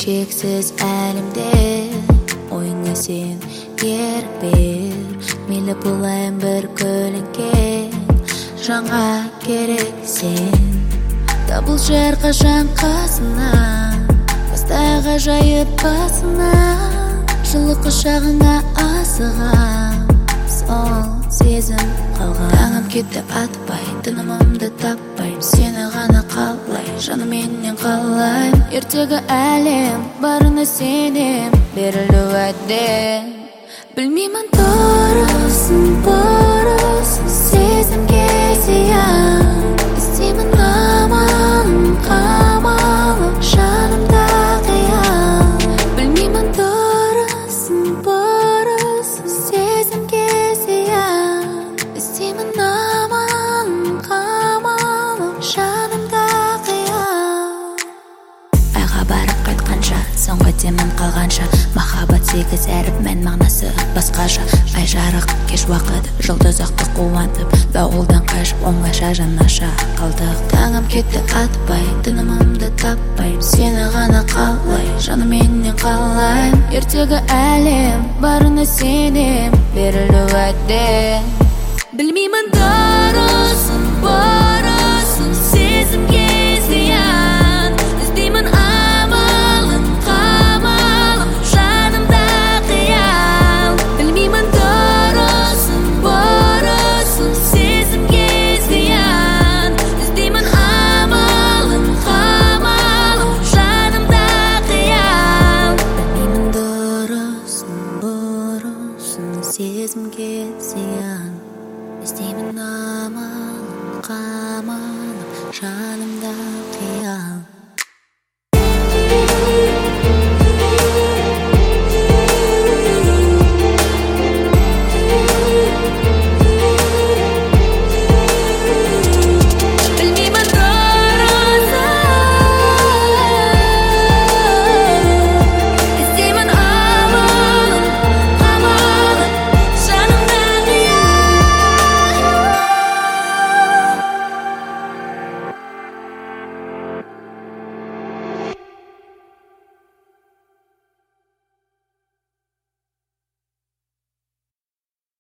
шексіз әлемде. Ойыңа сен ерік бер, мейлі болайын бір көлеңке. Жаңа керек сен, табыл жар қашан қасына, бастайға жайып басына. Жылы құшағыңа асығам, сол сезім қалған. Таңым кетті атпай, тынымымды таппай, сені ғана қалай, жаным менен қалай. Ертегі әлем, барына сенем, берілу әдем. Білмеймін дұрысын, бұрысын, сезімге зиян. Іздеймін амалын, қамалын, жанымда қиян. Білмеймін дұрысын, бұрысын, сезімге зиян. Іздеймін амалын, қамалын, жанымда қиян. Айға барып қайтқанша, соңғы демім қалғанша, махаббат сегіз әріп, мән мағынасы басқаша. Ай жарық, кеш уақыт, жұлдыз ақты қуантып, дауылдан қашып, оңайша жанаша қалдық. Таңым кетті атпай, тынымымды таппай, сені ғана қалай, жаным менен қалай. Ертегі әлем, барына сенем, берілу әдем. Білмеймін дұрысын,